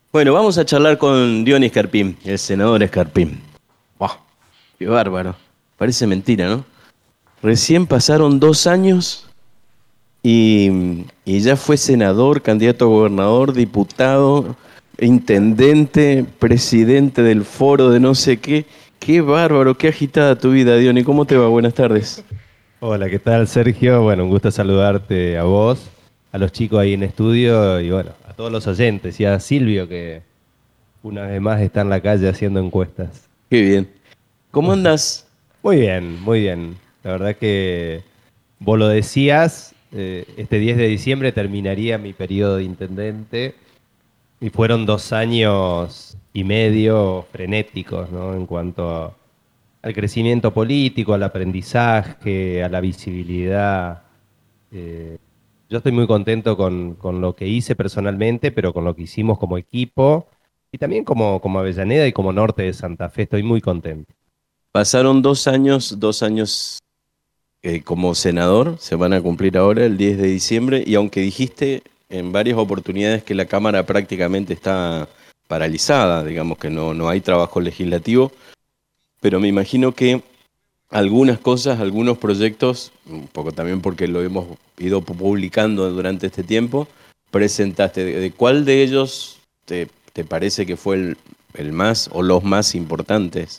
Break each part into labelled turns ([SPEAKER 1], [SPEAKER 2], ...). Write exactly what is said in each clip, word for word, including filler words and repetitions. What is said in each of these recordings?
[SPEAKER 1] Bueno, vamos a charlar con Diony Escarpín, el senador Escarpín. ¡Buah! ¡Qué bárbaro! Parece mentira, ¿no? Recién pasaron dos años y, y ya fue senador, candidato a gobernador, diputado, intendente, presidente del foro de no sé qué. ¡Qué bárbaro! ¡Qué agitada tu vida, Diony! ¿Cómo te va? Buenas tardes.
[SPEAKER 2] Hola, ¿qué tal, Sergio? Bueno, un gusto saludarte a vos, a los chicos ahí en estudio y bueno, a todos los oyentes y a Silvio que una vez más está en la calle haciendo encuestas.
[SPEAKER 1] ¡Qué bien! ¿Cómo andas?
[SPEAKER 2] Muy bien, muy bien. La verdad que vos lo decías, eh, este diez de diciembre terminaría mi periodo de intendente y fueron dos años y medio frenéticos, ¿no? En cuanto a al crecimiento político, al aprendizaje, a la visibilidad. Eh, yo estoy muy contento con, con lo que hice personalmente, pero con lo que hicimos como equipo y también como, como Avellaneda y como Norte de Santa Fe, estoy muy contento.
[SPEAKER 1] Pasaron dos años, dos años eh, como senador, se van a cumplir ahora el diez de diciembre, y aunque dijiste en varias oportunidades que la Cámara prácticamente está paralizada, digamos que no, no hay trabajo legislativo, pero me imagino que algunas cosas, algunos proyectos, un poco también porque lo hemos ido publicando durante este tiempo, presentaste. ¿De, de cuál de ellos te, te parece que fue el, el más o los más importantes?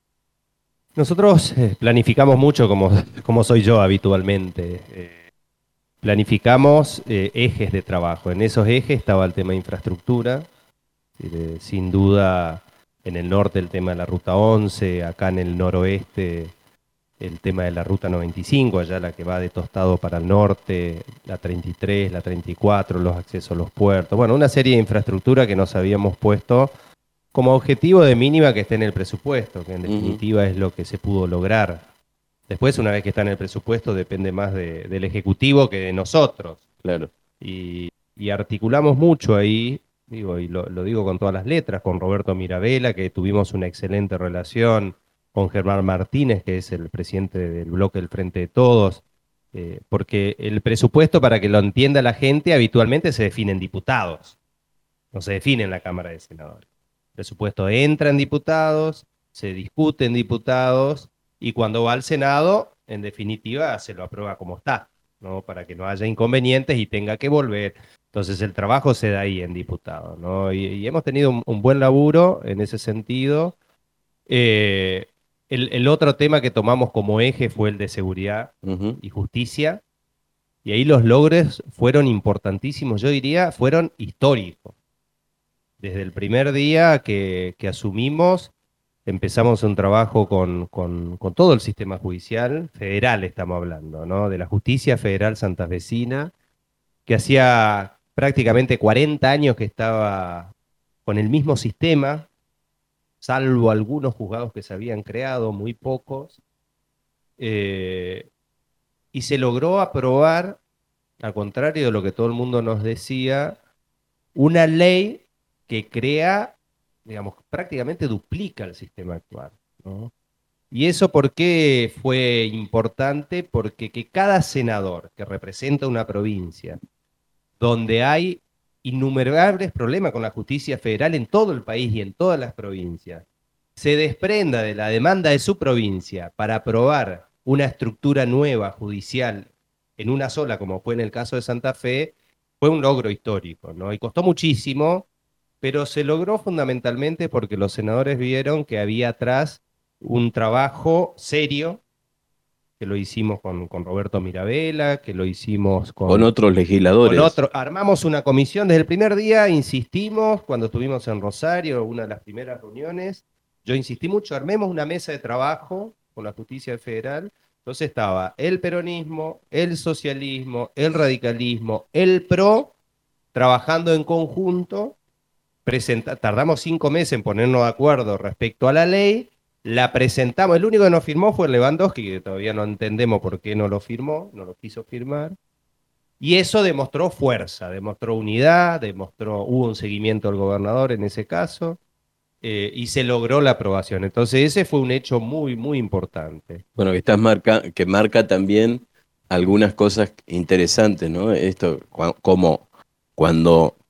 [SPEAKER 2] Nosotros eh, planificamos mucho como, como soy yo habitualmente. Eh, planificamos eh, ejes de trabajo. En esos ejes estaba el tema de infraestructura, eh, sin duda en el norte el tema de la Ruta once, acá en el noroeste el tema de la Ruta noventa y cinco, allá la que va de Tostado para el norte, la treinta y tres, la treinta y cuatro, los accesos a los puertos. Bueno, una serie de infraestructura que nos habíamos puesto como objetivo de mínima que esté en el presupuesto, que en
[SPEAKER 1] Ujú,
[SPEAKER 2] definitiva es lo que se pudo lograr. Después, una vez que está en el presupuesto, depende más de- del Ejecutivo que de nosotros.
[SPEAKER 1] claro.
[SPEAKER 2] Y, y articulamos mucho ahí, digo, y lo, lo digo con todas las letras, con Roberto Mirabella, que tuvimos una excelente relación, con Germán Martínez, que es el presidente del bloque del Frente de Todos, eh, porque el presupuesto, para que lo entienda la gente, habitualmente se define en diputados, no se define en la Cámara de Senadores. El presupuesto entra en diputados, se discute en diputados, y cuando va al Senado, en definitiva, se lo aprueba como está, ¿no? Para que no haya inconvenientes y tenga que volver. Entonces el trabajo se da ahí en diputados, ¿no? Y, y hemos tenido un, un buen laburo en ese sentido. Eh, el, el otro tema que tomamos como eje fue el de seguridad
[SPEAKER 1] Ujú.
[SPEAKER 2] y justicia, y ahí los logros fueron importantísimos, yo diría, fueron históricos. Desde el primer día que, que asumimos, empezamos un trabajo con, con- con todo el sistema judicial, federal estamos hablando, ¿no? De la justicia federal santafesina, que hacía prácticamente cuarenta años que estaba con el mismo sistema, salvo algunos juzgados que se habían creado, muy pocos, eh, y se logró aprobar, al contrario de lo que todo el mundo nos decía, una ley que crea, digamos, prácticamente duplica el sistema actual, ¿no? ¿Y eso por qué fue importante? Porque que cada senador que representa una provincia donde hay innumerables problemas con la justicia federal en todo el país y en todas las provincias, se desprenda de la demanda de su provincia para aprobar una estructura nueva judicial en una sola, como fue en el caso de Santa Fe, fue un logro histórico, ¿no? Y costó muchísimo, pero se logró fundamentalmente porque los senadores vieron que había atrás un trabajo serio, que lo hicimos con, con Roberto Mirabella, que lo hicimos
[SPEAKER 1] Con
[SPEAKER 2] con,
[SPEAKER 1] otros
[SPEAKER 2] con
[SPEAKER 1] legisladores.
[SPEAKER 2] otro. Armamos una comisión desde el primer día, insistimos, cuando estuvimos en Rosario, una de las primeras reuniones, yo insistí mucho, armemos una mesa de trabajo con la justicia federal. Entonces estaba el peronismo, el socialismo, el radicalismo, el PRO, trabajando en conjunto. Presenta, tardamos cinco meses en ponernos de acuerdo respecto a la ley, la presentamos, el único que no firmó fue Lewandowski, que todavía no entendemos por qué no lo firmó, no lo quiso firmar, y eso demostró fuerza, demostró unidad, demostró, hubo un seguimiento del gobernador en ese caso, eh, y se logró la aprobación. Entonces ese fue un hecho muy, muy importante.
[SPEAKER 1] Bueno, que estás marca, que marca también algunas cosas interesantes, ¿no? Esto, cua- como cuando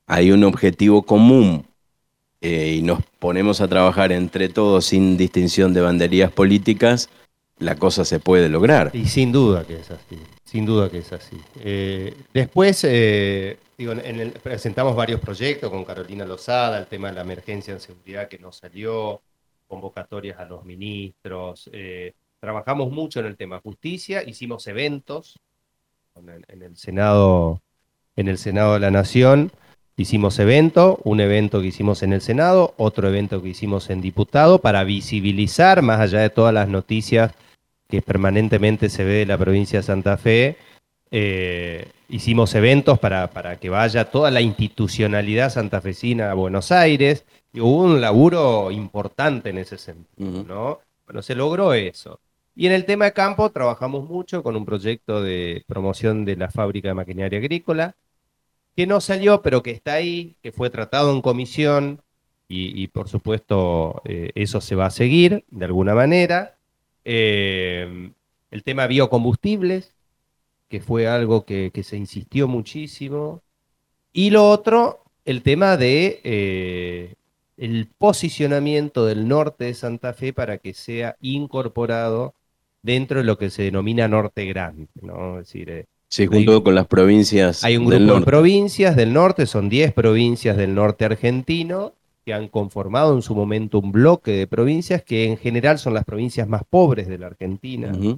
[SPEAKER 1] hay un objetivo común eh, y nos ponemos a trabajar entre todos sin distinción de banderías políticas, la cosa se puede lograr.
[SPEAKER 2] Y sin duda que es así, sin duda que es así. Eh, después, eh, digo, en el, presentamos varios proyectos con Carolina Lozada, el tema de la emergencia en seguridad que no salió, convocatorias a los ministros, eh, trabajamos mucho en el tema justicia, hicimos eventos en el, en el Senado, en el Senado de la Nación, hicimos evento, un evento que hicimos en el Senado, otro evento que hicimos en diputado, para visibilizar, más allá de todas las noticias que permanentemente se ve de la provincia de Santa Fe, eh, hicimos eventos para, para que vaya toda la institucionalidad santafesina a Buenos Aires, y hubo un laburo importante en ese sentido, ¿no? Bueno, se logró eso. Y en el tema de campo trabajamos mucho con un proyecto de promoción de la fábrica de maquinaria agrícola, que no salió, pero que está ahí, que fue tratado en comisión, y, y por supuesto eh, eso se va a seguir de alguna manera. Eh, el tema biocombustibles, que fue algo que, que se insistió muchísimo. Y lo otro, el tema de eh, el posicionamiento del norte de Santa Fe para que sea incorporado dentro de lo que se denomina Norte Grande, ¿no? Es decir, eh,
[SPEAKER 1] Sí, junto
[SPEAKER 2] hay,
[SPEAKER 1] con las provincias
[SPEAKER 2] hay un
[SPEAKER 1] del
[SPEAKER 2] grupo
[SPEAKER 1] norte.
[SPEAKER 2] de provincias del norte, son diez provincias del norte argentino, que han conformado en su momento un bloque de provincias que en general son las provincias más pobres de la Argentina. Uh-huh.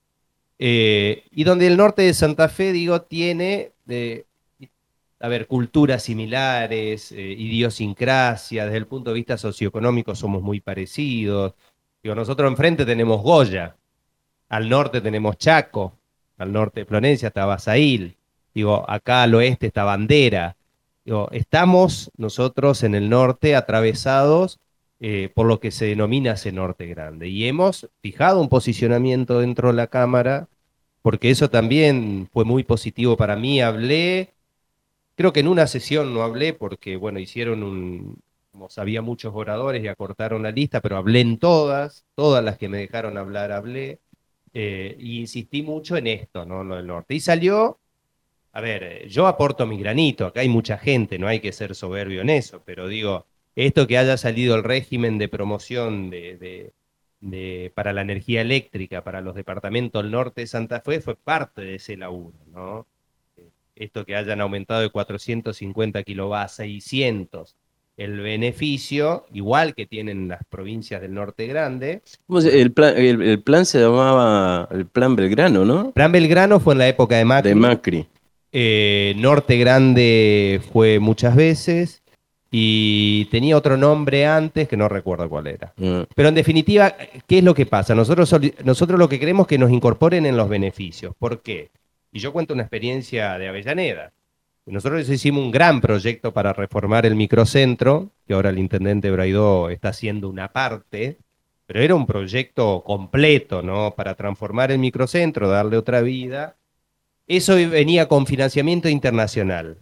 [SPEAKER 2] eh, y donde el norte de Santa Fe, digo, tiene, eh, a ver, culturas similares, eh, idiosincrasia, desde el punto de vista socioeconómico somos muy parecidos. Digo, nosotros enfrente tenemos Goya, al norte tenemos Chaco, al norte de Florencia está Basail, digo, acá al oeste está Bandera. Digo, estamos nosotros en el norte atravesados eh, por lo que se denomina ese norte grande. Y hemos fijado un posicionamiento dentro de la Cámara, porque eso también fue muy positivo para mí. Hablé, creo que en una sesión no hablé, porque bueno, hicieron un, como había muchos oradores y acortaron la lista, pero hablé en todas, todas las que me dejaron hablar, hablé. Eh, y insistí mucho en esto, ¿no? Lo del norte. Y salió, a ver, yo aporto mi granito, acá hay mucha gente, no hay que ser soberbio en eso, pero digo, esto que haya salido el régimen de promoción de, de, de, para la energía eléctrica, para los departamentos del norte de Santa Fe, fue parte de ese laburo, ¿no? Esto que hayan aumentado de cuatrocientos cincuenta kilovatios a seiscientos, el beneficio, igual que tienen las provincias del norte grande.
[SPEAKER 1] El plan, el, el plan se llamaba el Plan Belgrano, ¿no?
[SPEAKER 2] Plan Belgrano fue en la época de Macri.
[SPEAKER 1] De Macri.
[SPEAKER 2] Eh, norte Grande fue muchas veces y tenía otro nombre antes que no recuerdo cuál era. Mm. Pero en definitiva, ¿qué es lo que pasa? Nosotros, nosotros lo que queremos es que nos incorporen en los beneficios. ¿Por qué? Y yo cuento una experiencia de Avellaneda. Nosotros hicimos un gran proyecto para reformar el microcentro, que ahora el intendente Braidó está haciendo una parte, pero era un proyecto completo, ¿no? Para transformar el microcentro, darle otra vida. Eso venía con financiamiento internacional.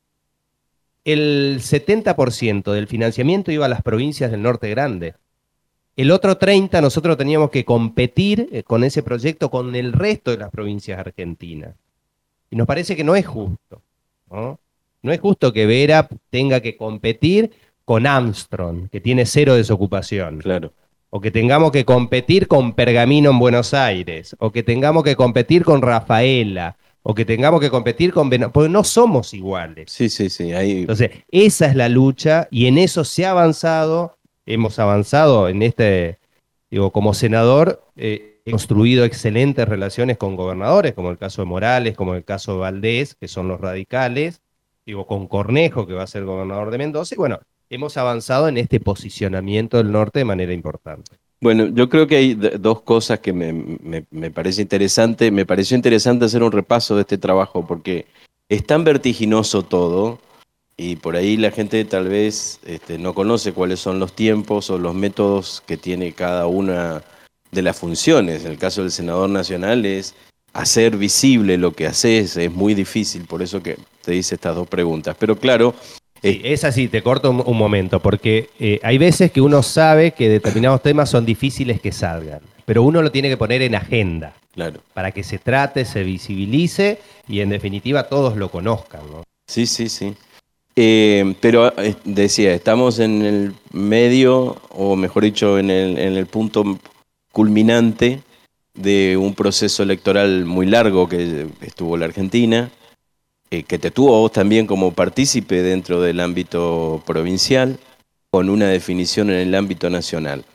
[SPEAKER 2] El setenta por ciento del financiamiento iba a las provincias del norte grande. El otro treinta por ciento nosotros teníamos que competir con ese proyecto con el resto de las provincias argentinas. Y nos parece que no es justo. ¿No? No es justo que Vera tenga que competir con Armstrong, que tiene cero desocupación.
[SPEAKER 1] Claro.
[SPEAKER 2] O que tengamos que competir con Pergamino en Buenos Aires. O que tengamos que competir con Rafaela. O que tengamos que competir con... Ben... Porque no somos iguales.
[SPEAKER 1] Sí, sí, sí. Ahí...
[SPEAKER 2] Entonces, esa es la lucha y en eso se ha avanzado. Hemos avanzado en este... Digo, como senador... Eh, he construido excelentes relaciones con gobernadores, como el caso de Morales, como el caso de Valdés, que son los radicales, digo, con Cornejo, que va a ser gobernador de Mendoza, y bueno, hemos avanzado en este posicionamiento del norte de manera importante.
[SPEAKER 1] Bueno, yo creo que hay dos cosas que me, me, me parece interesante, me pareció interesante hacer un repaso de este trabajo, porque es tan vertiginoso todo, y por ahí la gente tal vez este, no conoce cuáles son los tiempos o los métodos que tiene cada una de las funciones. En el caso del senador nacional es hacer visible lo que haces, es muy difícil, por eso que te hice estas dos preguntas. Pero claro...
[SPEAKER 2] Sí, eh, es así, te corto un, un momento, porque eh, hay veces que uno sabe que determinados temas son difíciles que salgan, pero uno lo tiene que poner en agenda,
[SPEAKER 1] claro,
[SPEAKER 2] para que se trate, se visibilice y en definitiva todos lo conozcan, ¿no?
[SPEAKER 1] Sí, sí, sí. Eh, pero eh, decía, estamos en el medio, o mejor dicho, en el, en el punto culminante de un proceso electoral muy largo que estuvo la Argentina, eh, que te tuvo a vos también como partícipe dentro del ámbito provincial, con una definición en el ámbito nacional.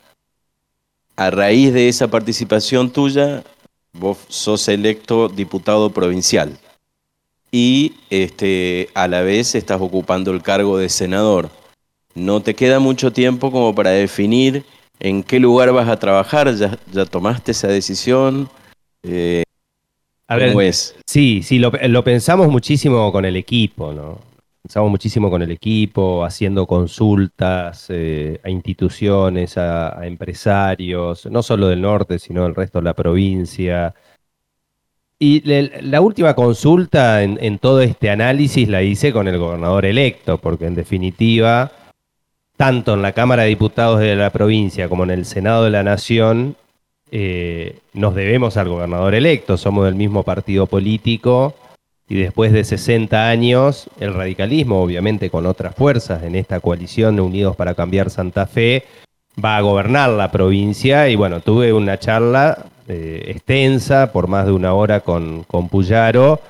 [SPEAKER 1] A raíz de esa participación tuya, vos sos electo diputado provincial y este, a la vez estás ocupando el cargo de senador. No te queda mucho tiempo como para definir en qué lugar vas a trabajar. ¿Ya, ya tomaste esa decisión? Eh,
[SPEAKER 2] A
[SPEAKER 1] ¿Cómo
[SPEAKER 2] ver,
[SPEAKER 1] es?
[SPEAKER 2] sí, sí, lo, lo pensamos muchísimo con el equipo, ¿no? Pensamos muchísimo con el equipo, haciendo consultas eh, a instituciones, a, a empresarios, no solo del norte, sino del resto de la provincia. Y le- la última consulta en, en todo este análisis la hice con el gobernador electo, porque en definitiva, tanto en la Cámara de Diputados de la provincia como en el Senado de la Nación, eh, nos debemos al gobernador electo, somos del mismo partido político y después de sesenta años, el radicalismo, obviamente con otras fuerzas en esta coalición Unidos para Cambiar Santa Fe, va a gobernar la provincia y bueno, tuve una charla eh, extensa por más de una hora con, con Puyaro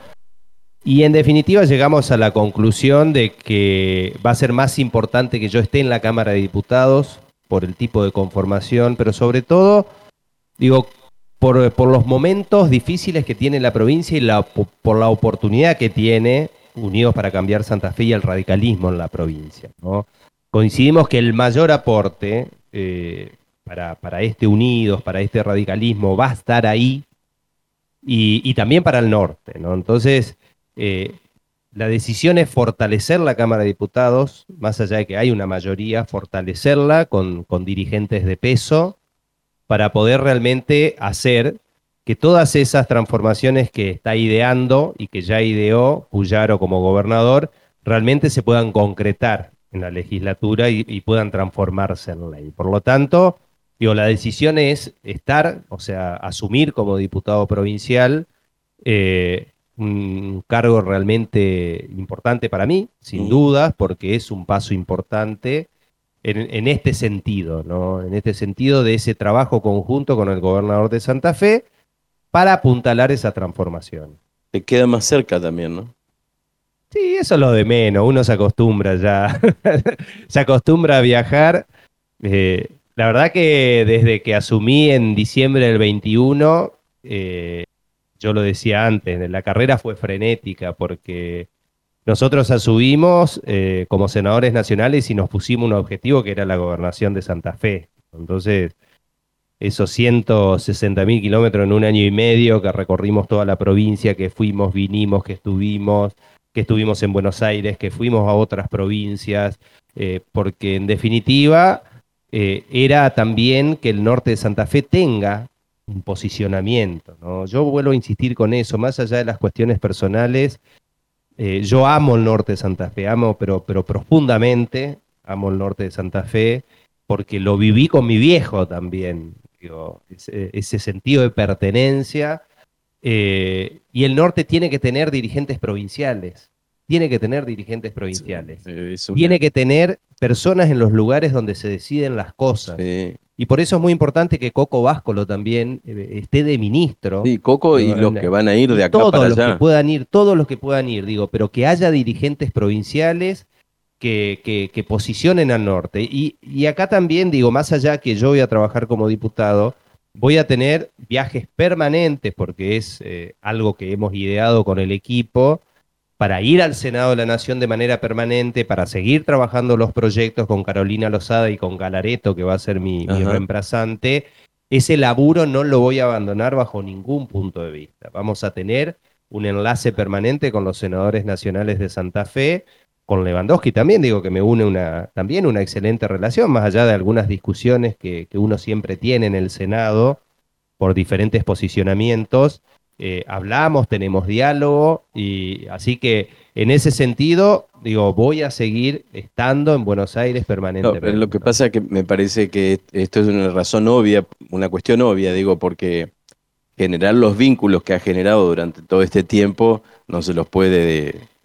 [SPEAKER 2] y en definitiva llegamos a la conclusión de que va a ser más importante que yo esté en la Cámara de Diputados por el tipo de conformación, pero sobre todo, digo, por, por los momentos difíciles que tiene la provincia y la, por la oportunidad que tiene Unidos para Cambiar Santa Fe y el radicalismo en la provincia, ¿no? Coincidimos que el mayor aporte eh, para, para este Unidos, para este radicalismo, va a estar ahí y, y también para el norte, ¿no? Entonces, eh, la decisión es fortalecer la Cámara de Diputados, más allá de que hay una mayoría, fortalecerla con, con dirigentes de peso para poder realmente hacer que todas esas transformaciones que está ideando y que ya ideó Puyaro como gobernador realmente se puedan concretar en la legislatura y, y puedan transformarse en ley. Por lo tanto, digo, la decisión es estar, o sea, asumir como diputado provincial eh, un cargo realmente importante para mí, sin
[SPEAKER 1] Mm.
[SPEAKER 2] dudas, porque es un paso importante en, en este sentido, ¿no? En este sentido de ese trabajo conjunto con el gobernador de Santa Fe para apuntalar esa transformación.
[SPEAKER 1] Te queda más cerca también, ¿no?
[SPEAKER 2] Sí, eso es lo de menos, uno se acostumbra ya, se acostumbra a viajar. Eh, la verdad que desde que asumí en diciembre del veintiuno, eh, yo lo decía antes, la carrera fue frenética porque nosotros asumimos eh, como senadores nacionales y nos pusimos un objetivo que era la gobernación de Santa Fe. Entonces, esos ciento sesenta mil kilómetros en un año y medio que recorrimos toda la provincia, que fuimos, vinimos, que estuvimos, que estuvimos en Buenos Aires, que fuimos a otras provincias, eh, porque en definitiva eh, era también que el norte de Santa Fe tenga un posicionamiento, ¿no? Yo vuelvo a insistir con eso, más allá de las cuestiones personales, eh, yo amo el norte de Santa Fe, amo, pero, pero profundamente amo el norte de Santa Fe, porque lo viví con mi viejo también, digo, ese, ese sentido de pertenencia. Eh, y el norte tiene que tener dirigentes provinciales, tiene que tener dirigentes provinciales,
[SPEAKER 1] Eh, Es una,
[SPEAKER 2] tiene que tener personas en los lugares donde se deciden las cosas.
[SPEAKER 1] sí.
[SPEAKER 2] Y por eso es muy importante que Coco Báscolo también eh, esté de ministro.
[SPEAKER 1] Sí, Coco y los que van a ir
[SPEAKER 2] Y
[SPEAKER 1] de acá
[SPEAKER 2] todos
[SPEAKER 1] para
[SPEAKER 2] los que
[SPEAKER 1] allá.
[SPEAKER 2] puedan ir, todos los que puedan ir, digo, pero que haya dirigentes provinciales que, que, que posicionen al norte. Y, y acá también, digo, más allá que yo voy a trabajar como diputado, voy a tener viajes permanentes, porque es eh, algo que hemos ideado con el equipo, para ir al Senado de la Nación de manera permanente, para seguir trabajando los proyectos con Carolina Lozada y con Galareto, que va a ser mi, mi
[SPEAKER 1] Ajá.
[SPEAKER 2] reemplazante. Ese laburo no lo voy a abandonar bajo ningún punto de vista. Vamos a tener un enlace permanente con los senadores nacionales de Santa Fe, con Lewandowski también, digo que me une una, también una excelente relación, más allá de algunas discusiones que, que uno siempre tiene en el Senado por diferentes posicionamientos. Eh, hablamos, tenemos diálogo, y así que en ese sentido, digo, voy a seguir estando en Buenos Aires
[SPEAKER 1] No,
[SPEAKER 2] permanentemente.
[SPEAKER 1] pero lo que pasa es que me parece que esto es una razón obvia, una cuestión obvia, digo, porque generar los vínculos que ha generado durante todo este tiempo no se los puede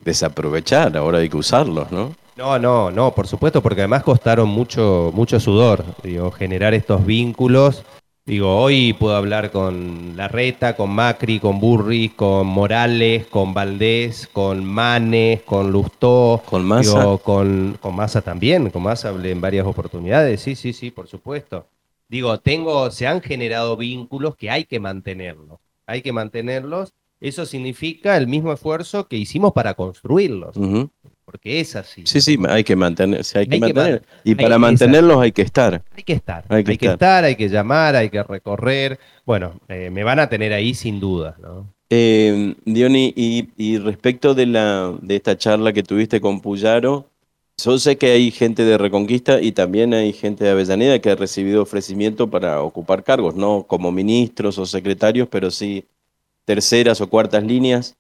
[SPEAKER 1] desaprovechar, ahora hay que usarlos, ¿no?
[SPEAKER 2] No, no, no, por supuesto, porque además costaron mucho, mucho sudor, digo, generar estos vínculos. Digo, hoy puedo hablar con Larreta, con Macri, con Burris, con Morales, con Valdés, con Manes, con Lustó,
[SPEAKER 1] Con Massa.
[SPEAKER 2] digo, con, con Massa también, con Massa hablé en varias oportunidades, sí, sí, sí, por supuesto. Digo, tengo, se han generado vínculos que hay que mantenerlos, hay que mantenerlos. Eso significa el mismo esfuerzo que hicimos para construirlos,
[SPEAKER 1] Ujú.
[SPEAKER 2] porque es así.
[SPEAKER 1] Sí, sí, hay que mantenerse, hay que
[SPEAKER 2] Hay que man-
[SPEAKER 1] mantener. Y
[SPEAKER 2] hay-
[SPEAKER 1] para
[SPEAKER 2] es
[SPEAKER 1] mantenerlos
[SPEAKER 2] así.
[SPEAKER 1] hay que estar,
[SPEAKER 2] Hay que estar,
[SPEAKER 1] hay que
[SPEAKER 2] hay que
[SPEAKER 1] estar.
[SPEAKER 2] estar, hay que llamar, hay que recorrer. Bueno, eh, me van a tener ahí sin duda, ¿no?
[SPEAKER 1] Eh, Diony, y, y respecto de la de esta charla que tuviste con Puyaro, yo sé que hay gente de Reconquista y también hay gente de Avellaneda que ha recibido ofrecimiento para ocupar cargos, no como ministros o secretarios, pero sí terceras o cuartas líneas.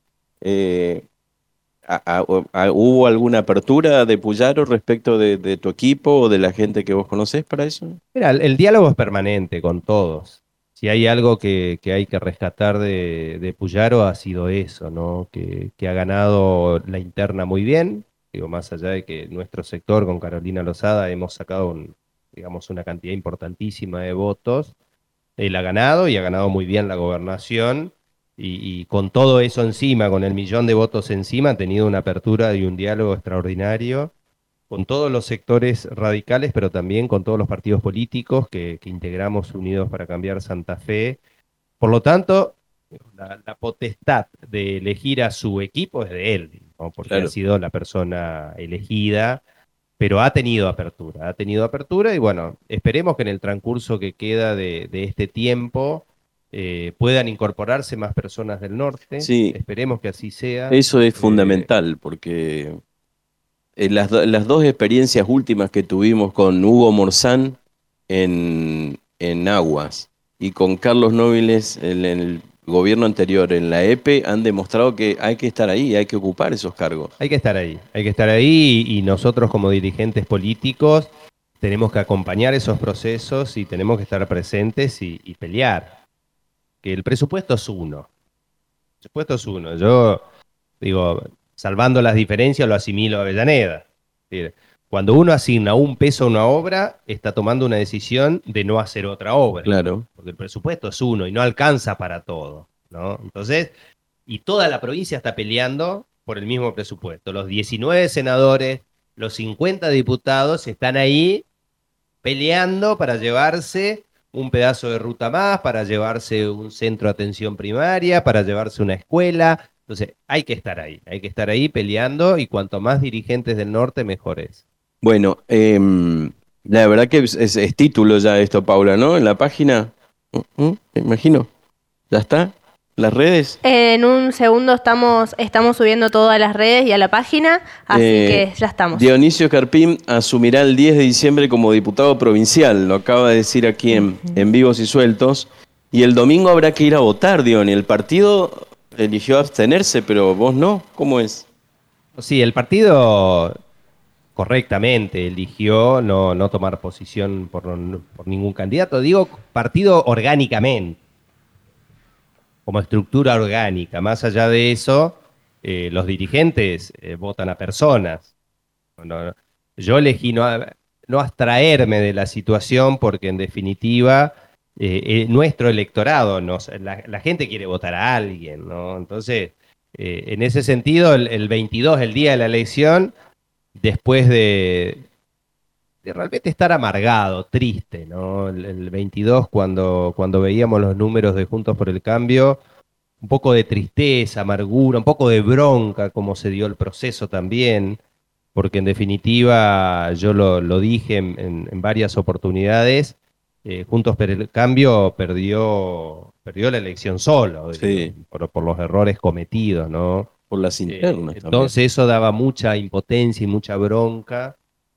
[SPEAKER 1] Eh, a- a- a- ¿Hubo alguna apertura de Puyaro respecto de, de tu equipo o de la gente que vos conocés para eso?
[SPEAKER 2] Mira, el, el diálogo es permanente con todos. Si hay algo que, que hay que rescatar de, de Puyaro ha sido eso, ¿no? Que, que ha ganado la interna muy bien. Digo, más allá de que nuestro sector con Carolina Lozada hemos sacado un, digamos, una cantidad importantísima de votos. Él ha ganado y ha ganado muy bien la gobernación y, y con todo eso encima, con el millón de votos encima, ha tenido una apertura y un diálogo extraordinario con todos los sectores radicales, pero también con todos los partidos políticos que, que integramos Unidos para Cambiar Santa Fe. Por lo tanto, la, la potestad de elegir a su equipo es de él, ¿no? Porque ha
[SPEAKER 1] Claro.
[SPEAKER 2] sido la persona elegida, pero ha tenido apertura, ha tenido apertura y bueno, esperemos que en el transcurso que queda de, de este tiempo eh, puedan incorporarse más personas del norte,
[SPEAKER 1] Sí,
[SPEAKER 2] esperemos que así sea.
[SPEAKER 1] eso es
[SPEAKER 2] Eh,
[SPEAKER 1] fundamental porque eh, las, do- las dos experiencias últimas que tuvimos con Hugo Morzán en, en Aguas y con Carlos Nóbiles en el gobierno anterior, en la E P E, han demostrado que hay que estar ahí, hay que ocupar esos cargos.
[SPEAKER 2] hay que estar ahí, hay que estar ahí y, y nosotros como dirigentes políticos tenemos que acompañar esos procesos y tenemos que estar presentes y, y pelear, que el presupuesto es uno, el presupuesto es uno, yo digo, salvando las diferencias, lo asimilo a Avellaneda. Es decir, cuando uno asigna un peso a una obra, está tomando una decisión de no hacer otra obra,
[SPEAKER 1] Claro.
[SPEAKER 2] porque el presupuesto es uno y no alcanza para todo, ¿no? Entonces, y toda la provincia está peleando por el mismo presupuesto. Los diecinueve senadores, los cincuenta diputados están ahí peleando para llevarse un pedazo de ruta más, para llevarse un centro de atención primaria, para llevarse una escuela. Entonces, hay que estar ahí, hay que estar ahí peleando y cuanto más dirigentes del norte, mejor es.
[SPEAKER 1] Bueno, em, la verdad que es, es- es título ya esto, Paula, ¿no? En la página, ¿Mm? ¿Mm? Me imagino, ¿ya está? ¿Las redes?
[SPEAKER 3] En un segundo estamos, estamos subiendo todo a las redes y a la página, así
[SPEAKER 1] Eh,
[SPEAKER 3] que ya estamos.
[SPEAKER 1] Dionisio Carpín asumirá el diez de diciembre como diputado provincial, lo acaba de decir aquí en, en Vivos y Sueltos. Y el domingo habrá que ir a votar, Diony. El partido eligió abstenerse, pero vos no. ¿Cómo es?
[SPEAKER 2] Sí, el partido correctamente eligió no, no tomar posición por, por ningún candidato. Digo partido orgánicamente, como estructura orgánica. Más allá de eso, eh, los dirigentes eh, votan a personas. No, no, yo elegí no, a- no abstraerme de la situación porque en definitiva eh, eh, nuestro electorado, nos, la, la gente quiere votar a alguien, ¿no? Entonces, eh, en ese sentido, el, el veintidós, el día de la elección, después de, de realmente estar amargado, triste, ¿no? El, el veintidós, cuando, cuando veíamos los números de Juntos por el Cambio, un poco de tristeza, amargura, un poco de bronca, como se dio el proceso también, porque en definitiva, yo lo, lo dije en, en- en varias oportunidades, eh, Juntos por el Cambio perdió, perdió la elección solo, digo,
[SPEAKER 1] Sí,
[SPEAKER 2] por, por los errores cometidos, ¿no?
[SPEAKER 1] por las
[SPEAKER 2] Eh,
[SPEAKER 1] internas también.
[SPEAKER 2] entonces eso daba mucha impotencia y mucha bronca.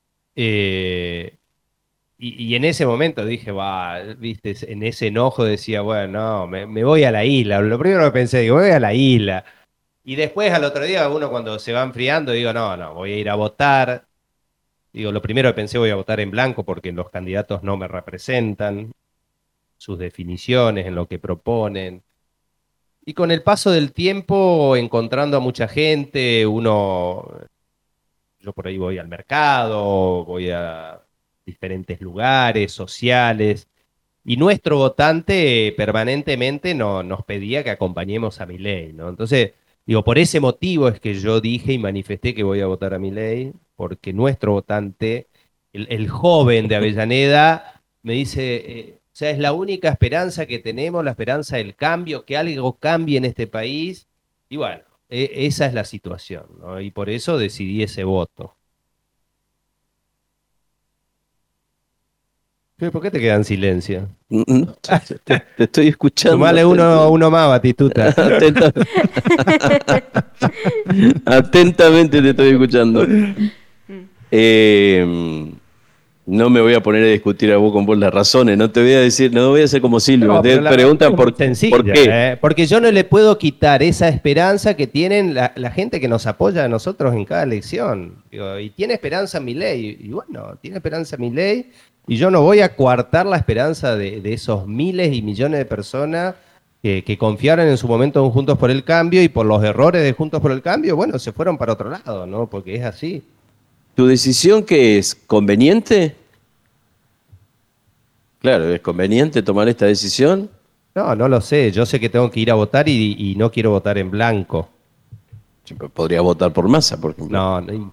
[SPEAKER 2] eh, y, y en ese momento dije, va, viste, en ese enojo decía, bueno, no, me, me voy a la isla. Lo primero que pensé, digo, me voy a la isla. Y después al otro día, uno cuando se va enfriando, digo, no, no, voy a ir a votar. Digo, lo primero que pensé, voy a votar en blanco porque los candidatos no me representan, sus definiciones, en lo que proponen. Y con el paso del tiempo, encontrando a mucha gente, uno, yo por ahí voy al mercado, voy a diferentes lugares sociales, y nuestro votante permanentemente no, nos pedía que acompañemos a Milei, ¿no? Entonces, digo, por ese motivo es que yo dije y manifesté que voy a votar a Milei, porque nuestro votante, el, el joven de Avellaneda, me dice, eh, o sea, es la única esperanza que tenemos, la esperanza del cambio, que algo cambie en este país, y bueno, e- esa es la situación, ¿no? Y por eso decidí ese voto. ¿Por qué te queda en silencio?
[SPEAKER 1] No, te, te- te estoy escuchando.
[SPEAKER 2] Sumale uno, uno más, Batistuta.
[SPEAKER 1] Atenta- Atentamente te estoy escuchando. Eh, no me voy a poner a discutir a vos con vos las razones, no te voy a decir, no voy a hacer como Silvio,
[SPEAKER 2] No,
[SPEAKER 1] te
[SPEAKER 2] pero la
[SPEAKER 1] preguntan
[SPEAKER 2] razón es
[SPEAKER 1] por,
[SPEAKER 2] muy sencilla,
[SPEAKER 1] por qué.
[SPEAKER 2] ¿eh? Porque yo no le puedo quitar esa esperanza que tienen la, la gente que nos apoya a nosotros en cada elección. Digo, y tiene esperanza Milei, y bueno, tiene esperanza Milei, y yo no voy a coartar la esperanza de, de esos miles y millones de personas que, que confiaron en su momento en Juntos por el Cambio, y por los errores de Juntos por el Cambio, bueno, se fueron para otro lado, ¿no? Porque es así.
[SPEAKER 1] ¿Tu decisión qué es? ¿Conveniente? Claro, ¿es conveniente tomar esta decisión?
[SPEAKER 2] No, no lo sé. Yo sé que tengo que ir a votar y, y no quiero votar en blanco.
[SPEAKER 1] Sí, pero podría votar por Massa, por ejemplo.
[SPEAKER 2] No, no.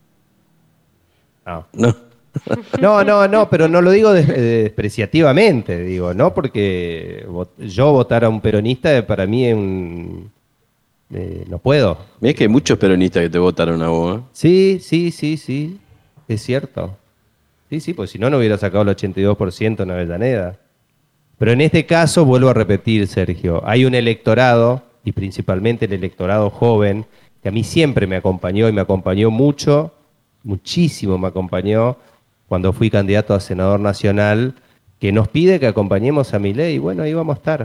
[SPEAKER 2] No,
[SPEAKER 1] No.
[SPEAKER 2] no, no, no, pero no lo digo des- eh, despreciativamente, digo, no porque vot- yo votar a un peronista eh, para mí es un... eh, no puedo.
[SPEAKER 1] Mirá que hay muchos peronistas que te votaron a vos, ¿eh?
[SPEAKER 2] Sí, sí, sí, sí, es cierto. Sí, sí, pues si no, no hubiera sacado el ochenta y dos por ciento en Avellaneda. Pero en este caso, vuelvo a repetir, Sergio, hay un electorado, y principalmente el electorado joven, que a mí siempre me acompañó y me acompañó mucho, muchísimo me acompañó cuando fui candidato a senador nacional, que nos pide que acompañemos a Milei, y bueno, ahí vamos a estar.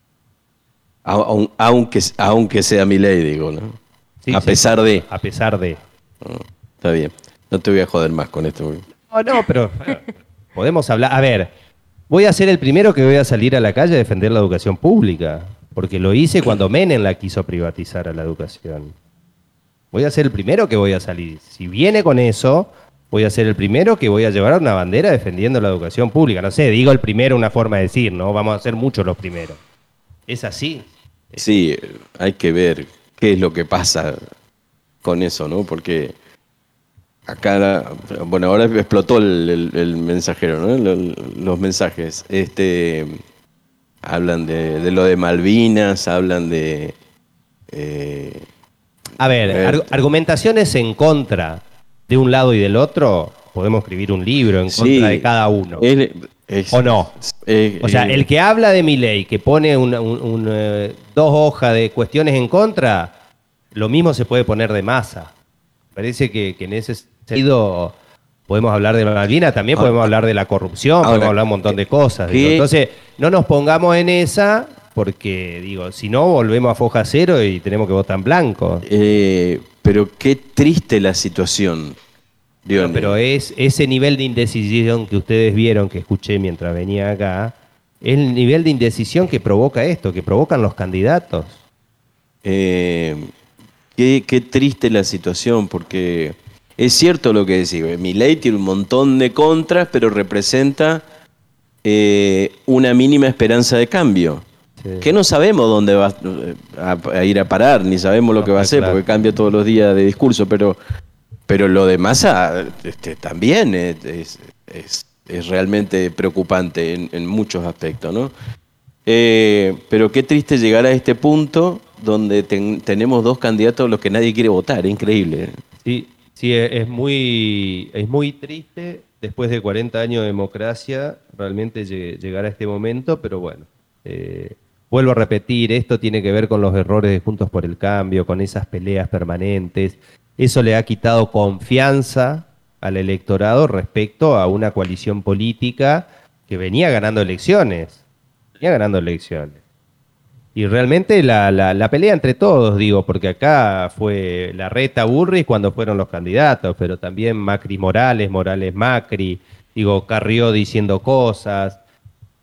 [SPEAKER 1] Aun- Aunque, aunque sea mi ley, digo, ¿no?
[SPEAKER 2] Sí,
[SPEAKER 1] a
[SPEAKER 2] sí,
[SPEAKER 1] pesar de...
[SPEAKER 2] A pesar de...
[SPEAKER 1] Está bien. No te voy a joder más con esto.
[SPEAKER 2] No, no, pero eh, podemos hablar. A ver, voy a ser el primero que voy a salir a la calle a defender la educación pública, porque lo hice cuando Menem la quiso privatizar a la educación. Voy a ser el primero que voy a salir. Si viene con eso, voy a ser el primero que voy a llevar una bandera defendiendo la educación pública. No sé, digo el primero, una forma de decir, ¿no? Vamos a ser muchos los primeros. Es así.
[SPEAKER 1] Sí, hay que ver qué es lo que pasa con eso, ¿no? Porque acá, la- bueno, ahora explotó el, el- el mensajero, ¿no? Lo- Los mensajes. Este, hablan de, de lo de Malvinas, hablan de... eh,
[SPEAKER 2] A ver,
[SPEAKER 1] Eh,
[SPEAKER 2] ar- argumentaciones en contra de un lado y del otro, podemos escribir un libro en
[SPEAKER 1] sí,
[SPEAKER 2] contra de cada uno.
[SPEAKER 1] es- es-
[SPEAKER 2] ¿O no?
[SPEAKER 1] es-
[SPEAKER 2] O sea,
[SPEAKER 1] eh,
[SPEAKER 2] el que habla de Milei, que pone una- un- un, eh, dos hojas de cuestiones en contra, lo mismo se puede poner de Massa. Parece que, que en ese sentido podemos hablar de Malvinas, también podemos
[SPEAKER 1] Ahora-
[SPEAKER 2] hablar de la corrupción,
[SPEAKER 1] ahora,
[SPEAKER 2] podemos hablar un montón de cosas.
[SPEAKER 1] ¿qué-
[SPEAKER 2] digo. Entonces, no nos pongamos en esa, porque, digo, si no, volvemos a foja cero y tenemos que votar en blanco.
[SPEAKER 1] eh, pero qué triste la situación. Digo,
[SPEAKER 2] No, pero es ese nivel de indecisión que ustedes vieron, que escuché mientras venía acá, es el nivel de indecisión que provoca esto, que provocan los candidatos.
[SPEAKER 1] Eh, qué, qué triste la situación, porque es cierto lo que decís. Milei tiene un montón de contras, pero representa eh, una mínima esperanza de cambio.
[SPEAKER 2] Sí.
[SPEAKER 1] Que no sabemos dónde va a, a ir a parar, ni sabemos lo
[SPEAKER 2] No,
[SPEAKER 1] que va a hacer,
[SPEAKER 2] claro.
[SPEAKER 1] porque cambia todos los días de discurso, pero, pero lo de Massa este, también es, es- es- es realmente preocupante en, en muchos aspectos, ¿no? Eh, pero qué triste llegar a este punto donde ten- tenemos dos candidatos a los que nadie quiere votar, es increíble. ¿eh?
[SPEAKER 2] Sí, sí, es es muy, es muy triste después de cuarenta años de democracia realmente lle- llegar a este momento, pero bueno, eh, vuelvo a repetir, esto tiene que ver con los errores de Juntos por el Cambio, con esas peleas permanentes. Eso le ha quitado confianza al electorado respecto a una coalición política que venía ganando elecciones, venía ganando elecciones. Y realmente la, la, la pelea entre todos, digo, porque acá fue Larreta Burris cuando fueron los candidatos, pero también Macri Morales, Morales Macri, digo, Carrió diciendo cosas.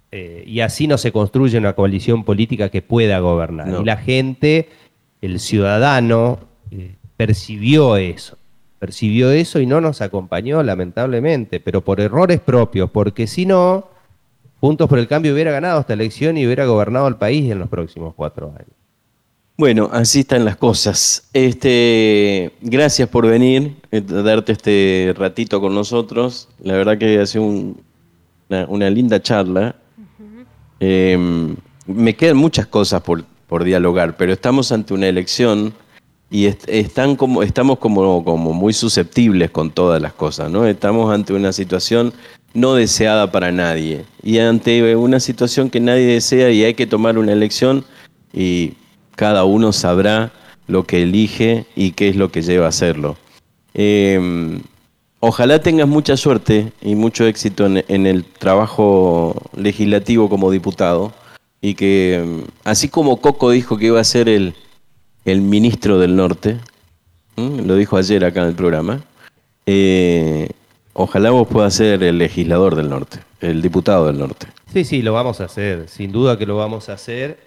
[SPEAKER 2] Eh, y así no se construye una coalición política que pueda gobernar.
[SPEAKER 1] No.
[SPEAKER 2] Y la gente, el ciudadano, eh, percibió eso. Percibió eso y no nos acompañó, lamentablemente, pero por errores propios, porque si no, Juntos por el Cambio hubiera ganado esta elección y hubiera gobernado el país en los próximos cuatro años.
[SPEAKER 1] Bueno, así están las cosas. Este, gracias por venir, eh, darte este ratito con nosotros. La verdad que ha sido un, una, una linda charla. Uh-huh. Eh, me quedan muchas cosas por, por dialogar, pero estamos ante una elección y est- están como, estamos como, como muy susceptibles con todas las cosas, ¿no? Estamos ante una situación no deseada para nadie y ante una situación que nadie desea y hay que tomar una elección y cada uno sabrá lo que elige y qué es lo que lleva a hacerlo. Eh, ojalá tengas mucha suerte y mucho éxito en, en el trabajo legislativo como diputado y que, así como Coco dijo que iba a ser el, el ministro del norte, ¿m? Lo dijo ayer acá en el programa, eh, ojalá vos puedas ser el legislador del norte, el diputado del norte.
[SPEAKER 2] Sí, sí, lo vamos a hacer, sin duda que lo vamos a hacer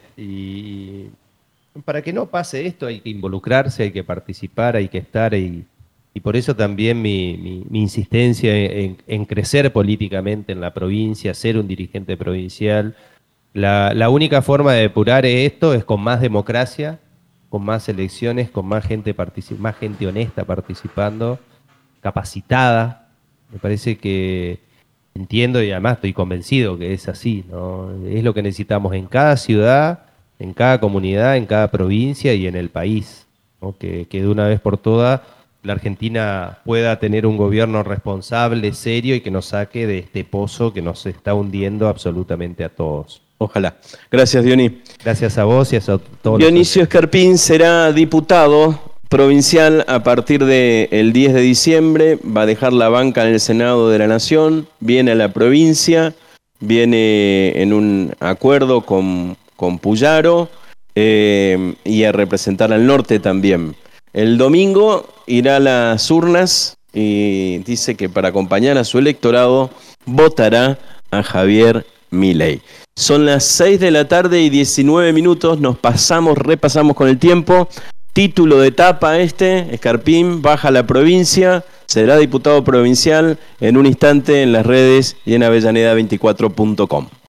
[SPEAKER 2] y para que no pase esto hay que involucrarse, hay que participar, hay que estar y, y por eso también mi, mi, mi insistencia en, en crecer políticamente en la provincia, ser un dirigente provincial. La, la única forma de depurar esto es con más democracia, con más elecciones, con más gente, partici- más gente honesta participando, capacitada. Me parece que entiendo y además estoy convencido que es así, ¿no? Es lo que necesitamos en cada ciudad, en cada comunidad, en cada provincia y en el país, ¿no? Que, que de una vez por todas la Argentina pueda tener un gobierno responsable, serio y que nos saque de este pozo que nos está hundiendo absolutamente a todos.
[SPEAKER 1] Ojalá. Gracias, Dionisio.
[SPEAKER 2] Gracias a vos y a todos.
[SPEAKER 1] Dionisio Escarpín será diputado provincial a partir del diez de diciembre, va a dejar la banca en el Senado de la Nación, viene a la provincia, viene en un acuerdo con, con Puyaro eh, y a representar al norte también. El domingo irá a las urnas y dice que para acompañar a su electorado votará a Javier Milei. Son las seis de la tarde y diecinueve minutos, nos pasamos, repasamos con el tiempo. Título de etapa este, Escarpín baja a la provincia, será diputado provincial en un instante en las redes y en avellaneda veinticuatro punto com.